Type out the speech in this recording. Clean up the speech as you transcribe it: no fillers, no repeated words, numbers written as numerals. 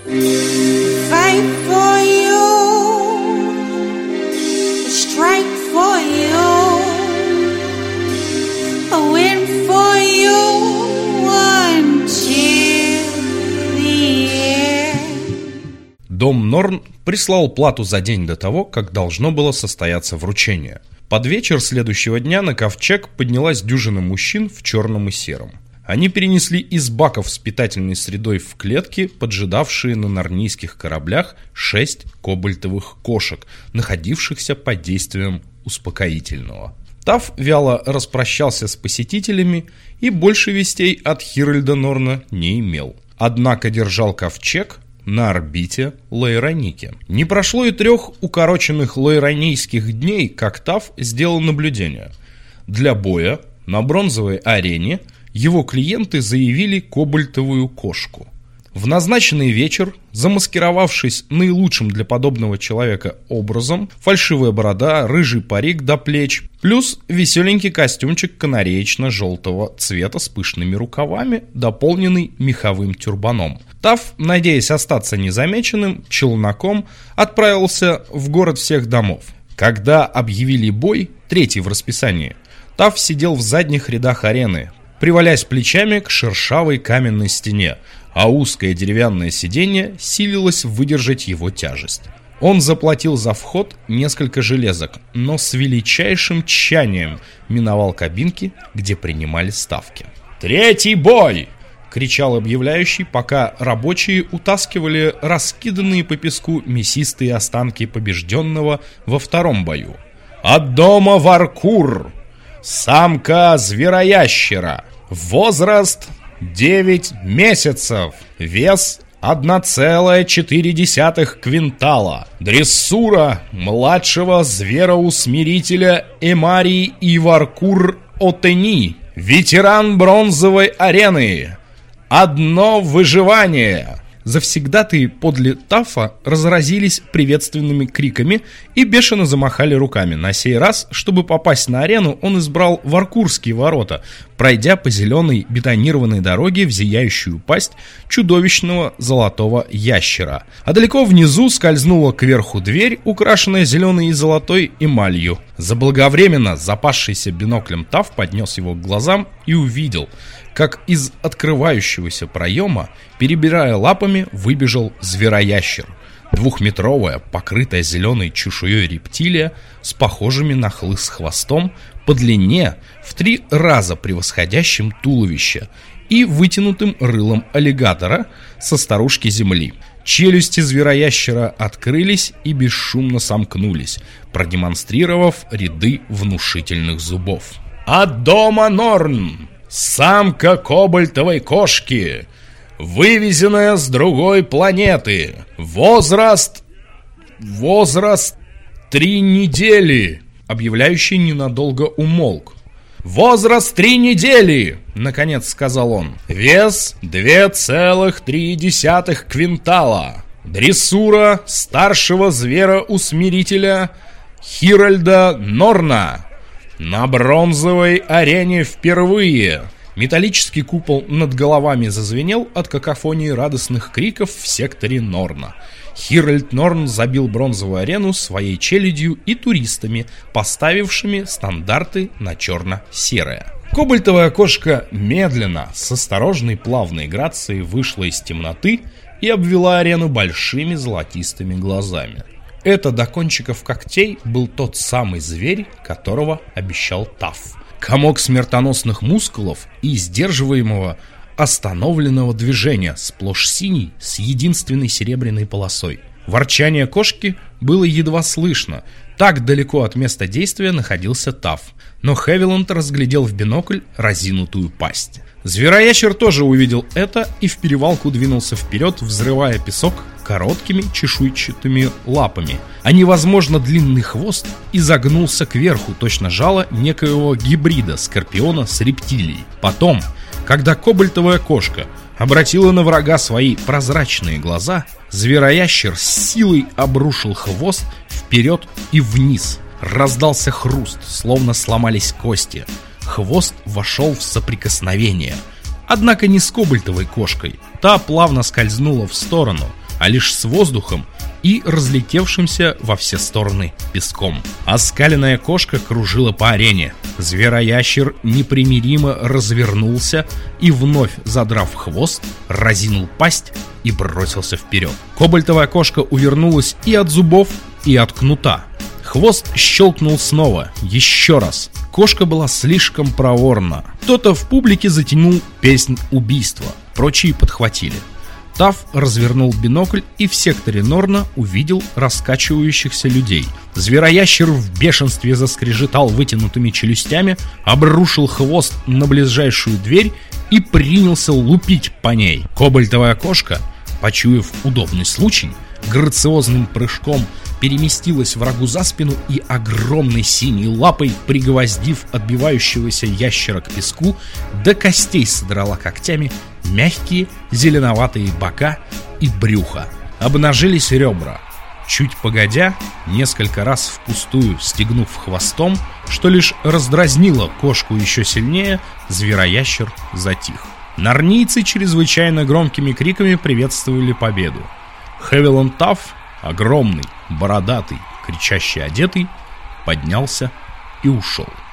Fight for you, strike for you, win for you until the end. Дом Норн прислал плату за день до того, как должно было состояться вручение. Под вечер следующего дня на ковчег поднялась дюжина мужчин в черном и сером. Они перенесли из баков с питательной средой в клетки, поджидавшие на нарнийских кораблях 6 кобальтовых кошек, находившихся под действием успокоительного. Таф вяло распрощался с посетителями и больше вестей от Хиральда Норна не имел. Однако держал ковчег на орбите Лейроники. Не прошло и 3 укороченных лейронийских дней, как Таф сделал наблюдение. Для боя на бронзовой арене его клиенты заявили кобальтовую кошку. В назначенный вечер, замаскировавшись наилучшим для подобного человека образом, фальшивая борода, рыжий парик до плеч, плюс веселенький костюмчик канареечно-желтого цвета с пышными рукавами, дополненный меховым тюрбаном. Таф, надеясь остаться незамеченным, челноком отправился в город всех домов. Когда объявили бой, 3-й в расписании, Таф сидел в задних рядах арены, привалясь плечами к шершавой каменной стене, а узкое деревянное сиденье силилось выдержать его тяжесть. Он заплатил за вход несколько железок, но с величайшим тщанием миновал кабинки, где принимали ставки. «Третий бой!» — кричал объявляющий, пока рабочие утаскивали раскиданные по песку мясистые останки побежденного во 2-м бою. «От дома Варкур! Самка звероящера! Возраст 9 месяцев! Вес 1,4 квинтала! Дрессура младшего звероусмирителя Эмарии и Варкур Отени! Ветеран бронзовой арены! Одно выживание!» Завсегдатые подле Тафа разразились приветственными криками и бешено замахали руками. На сей раз, чтобы попасть на арену, он избрал Варкурские ворота, пройдя по зеленой бетонированной дороге в зияющую пасть чудовищного золотого ящера. А далеко внизу скользнула кверху дверь, украшенная зеленой и золотой эмалью. Заблаговременно запасшийся биноклем Таф поднес его к глазам и увидел, как из открывающегося проема, перебирая лапами, выбежал звероящер. 2-метровая, покрытая зеленой чешуей рептилия с похожими на хлыст хвостом, по длине в 3 раза превосходящим туловище и вытянутым рылом аллигатора со старушки земли. Челюсти звероящера открылись и бесшумно сомкнулись, продемонстрировав ряды внушительных зубов. «От дома Норн! Самка кобальтовой кошки, вывезенная с другой планеты. Возраст 3 недели!» Объявляющий ненадолго умолк. «Возраст 3 недели!» — наконец сказал он. «Вес 2,3 квинтала. Дрессура старшего звероусмирителя Хиральда Норна. На бронзовой арене впервые!» Металлический купол над головами зазвенел от какофонии радостных криков в секторе Норна. Хиральд Норн забил бронзовую арену своей челядью и туристами, поставившими стандарты на черно-серое. Кобальтовая кошка медленно, с осторожной плавной грацией вышла из темноты и обвела арену большими золотистыми глазами. Это до кончиков когтей был тот самый зверь, которого обещал Таф. Комок смертоносных мускулов и сдерживаемого остановленного движения, сплошь синий, с единственной серебряной полосой. Ворчание кошки было едва слышно, так далеко от места действия находился Таф. Но Хевиланд разглядел в бинокль разинутую пасть. Звероящер тоже увидел это и в перевалку двинулся вперед, взрывая песок короткими чешуйчатыми лапами, а невозможно длинный хвост изогнулся кверху, точно жало некоего гибрида скорпиона с рептилией. Потом, когда кобальтовая кошка обратила на врага свои прозрачные глаза, звероящер с силой обрушил хвост вперед и вниз. Раздался хруст, словно сломались кости. Хвост вошел в соприкосновение. Однако не с кобальтовой кошкой. Та плавно скользнула в сторону, а лишь с воздухом и разлетевшимся во все стороны песком. Оскаленная кошка кружила по арене. Звероящер непримиримо развернулся и, вновь задрав хвост, разинул пасть и бросился вперед. Кобальтовая кошка увернулась и от зубов, и от кнута. Хвост щелкнул снова, еще раз. Кошка была слишком проворна. Кто-то в публике затянул песнь убийства, прочие подхватили. Таф развернул бинокль и в секторе Норна увидел раскачивающихся людей. Звероящер в бешенстве заскрежетал вытянутыми челюстями, обрушил хвост на ближайшую дверь и принялся лупить по ней. Кобальтовая кошка, почуяв удобный случай, грациозным прыжком переместилась врагу за спину и огромной синей лапой, пригвоздив отбивающегося ящера к песку, до костей содрала когтями мягкие зеленоватые бока и брюхо. Обнажились ребра. Чуть погодя, несколько раз впустую стегнув хвостом, что лишь раздразнило кошку еще сильнее, звероящер затих. Нарнийцы чрезвычайно громкими криками приветствовали победу. Хевилон Таф, огромный, бородатый, кричащий одетый, поднялся и ушел.